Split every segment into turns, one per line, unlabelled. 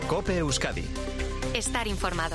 COPE Euskadi.
Estar informado.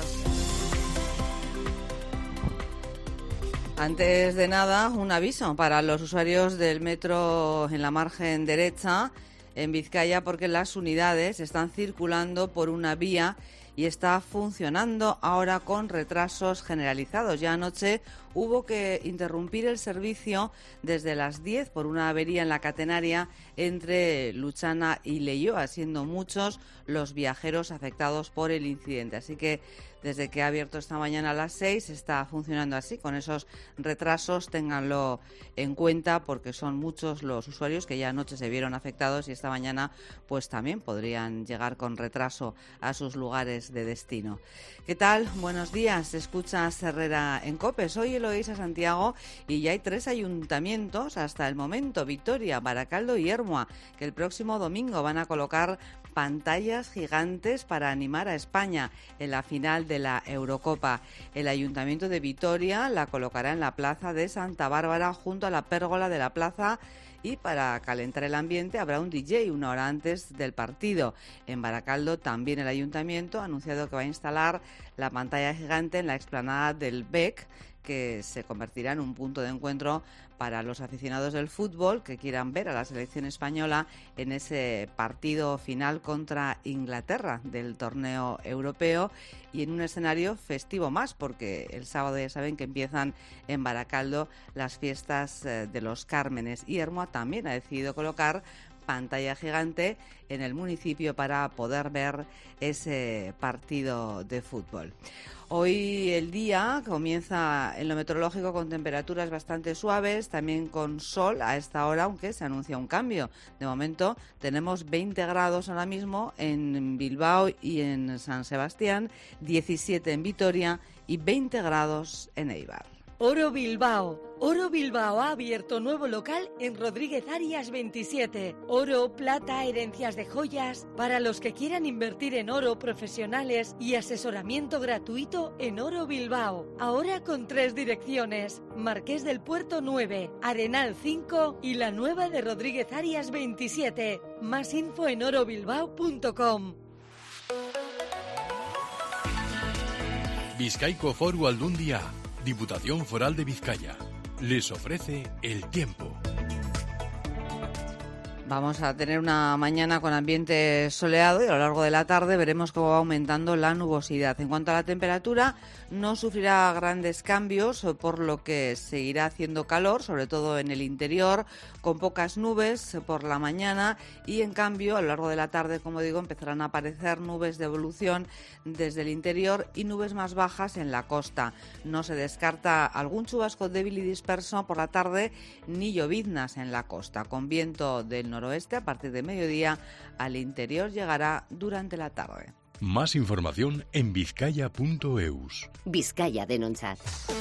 Antes de nada, un aviso para los usuarios del metro en la margen derecha en Vizcaya, porque las unidades están circulando por una vía y está funcionando ahora con retrasos generalizados. Ya anoche hubo que interrumpir el servicio desde las 10 por una avería en la catenaria entre Luchana y Leioa, siendo muchos los viajeros afectados por el incidente. Así que desde que ha abierto esta mañana a las 6 está funcionando así, con esos retrasos. Ténganlo en cuenta porque son muchos los usuarios que ya anoche se vieron afectados y esta mañana pues también podrían llegar con retraso a sus lugares de destino. ¿Qué tal? Buenos días. Escuchas Herrera en COPE. Soy Eloísa Santiago y ya hay 3 ayuntamientos hasta el momento, Vitoria, Baracaldo y Ermua, que el próximo domingo van a colocar pantallas gigantes para animar a España en la final de la Eurocopa. El Ayuntamiento de Vitoria la colocará en la plaza de Santa Bárbara junto a la pérgola de la plaza, y para calentar el ambiente habrá un DJ una hora antes del partido. En Baracaldo también el Ayuntamiento ha anunciado que va a instalar la pantalla gigante en la explanada del BEC, que se convertirá en un punto de encuentro para los aficionados del fútbol que quieran ver a la selección española en ese partido final contra Inglaterra del torneo europeo, y en un escenario festivo más, porque el sábado ya saben que empiezan en Baracaldo las fiestas de los Cármenes, y Ermua también ha decidido colocar pantalla gigante en el municipio para poder ver ese partido de fútbol. Hoy el día comienza en lo meteorológico con temperaturas bastante suaves, también con sol a esta hora, aunque se anuncia un cambio. De momento tenemos 20 grados ahora mismo en Bilbao y en San Sebastián, 17 en Vitoria y 20 grados en Eibar.
Oro Bilbao. Oro Bilbao ha abierto nuevo local en Rodríguez Arias 27. Oro, plata, herencias de joyas. Para los que quieran invertir en oro, profesionales y asesoramiento gratuito en Oro Bilbao. Ahora con 3 direcciones: Marqués del Puerto 9, Arenal 5 y la nueva de Rodríguez Arias 27. Más info en orobilbao.com.
Bizkaiko Foru Aldundia, Diputación Foral de Vizcaya, les ofrece el tiempo.
Vamos a tener una mañana con ambiente soleado y a lo largo de la tarde veremos cómo va aumentando la nubosidad. En cuanto a la temperatura, no sufrirá grandes cambios, por lo que seguirá haciendo calor, sobre todo en el interior, con pocas nubes por la mañana, y en cambio a lo largo de la tarde, como digo, empezarán a aparecer nubes de evolución desde el interior y nubes más bajas en la costa. No se descarta algún chubasco débil y disperso por la tarde, ni lloviznas en la costa, con viento del noroeste a partir de mediodía. Al interior llegará durante la tarde.
Más información en vizcaya.eus.
Vizcaya Denontzat.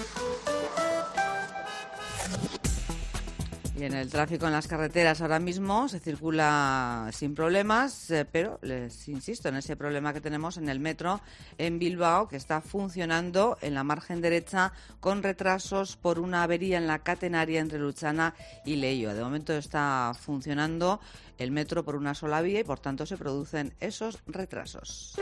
Y en el tráfico en las carreteras ahora mismo se circula sin problemas, pero les insisto en ese problema que tenemos en el metro en Bilbao, que está funcionando en la margen derecha con retrasos por una avería en la catenaria entre Luchana y Leioa. De momento está funcionando el metro por una sola vía y por tanto se producen esos retrasos.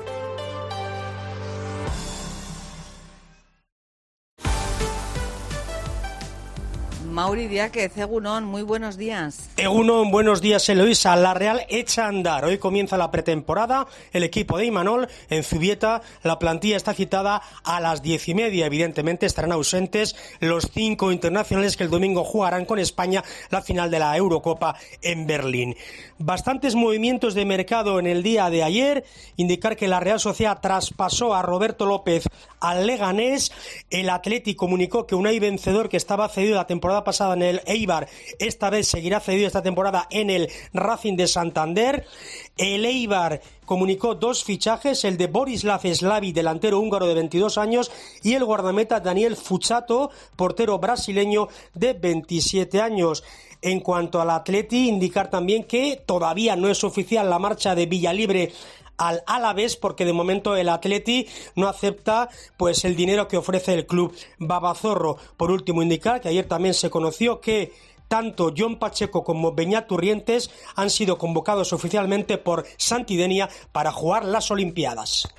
Mauri Diáquez, Egunon, muy buenos días.
Egunon, buenos días, Eloísa. La Real echa a andar. Hoy comienza la pretemporada. El equipo de Imanol en Zubieta. La plantilla está citada a las 10:30. Evidentemente estarán ausentes los 5 internacionales que el domingo jugarán con España la final de la Eurocopa en Berlín. Bastantes movimientos de mercado en el día de ayer. Indicar que la Real Sociedad traspasó a Roberto López al Leganés. El Atleti comunicó que Unai Vencedor, que estaba cedido la temporada pasada en el Eibar, esta vez seguirá cedido esta temporada en el Racing de Santander. El Eibar comunicó 2 fichajes, el de Borislav Slavi, delantero húngaro de 22 años, y el guardameta Daniel Fuchato, portero brasileño de 27 años. En cuanto al Atleti, indicar también que todavía no es oficial la marcha de Villalibre al Alavés, porque de momento el Atleti no acepta pues el dinero que ofrece el club babazorro. Por último, indicar que ayer también se conoció que Tanto John Pacheco como Beñat Turrientes han sido convocados oficialmente por Santidenia para jugar las Olimpiadas.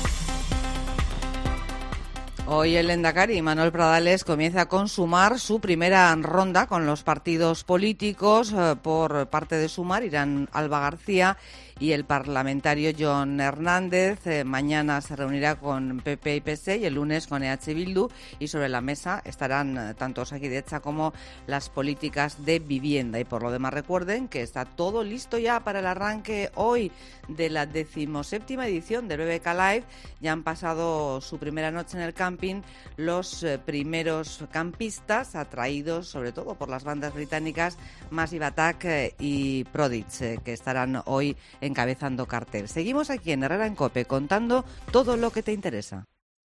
Hoy el lehendakari Manuel Pradales comienza a consumar su primera ronda con los partidos políticos. Por parte de Sumar irán Alba García y el parlamentario Jon Hernández. Mañana se reunirá con PP y PSE y el lunes con EH Bildu, y sobre la mesa estarán tanto Osakidetza como las políticas de vivienda. Y por lo demás recuerden que está todo listo ya para el arranque hoy de la 17ª edición del BBK Live. Ya han pasado su primera noche en el camping los primeros campistas, atraídos sobre todo por las bandas británicas Massive Attack y Prodigy, que estarán hoy encabezando cartel. Seguimos aquí en Herrera en COPE contando todo lo que te interesa.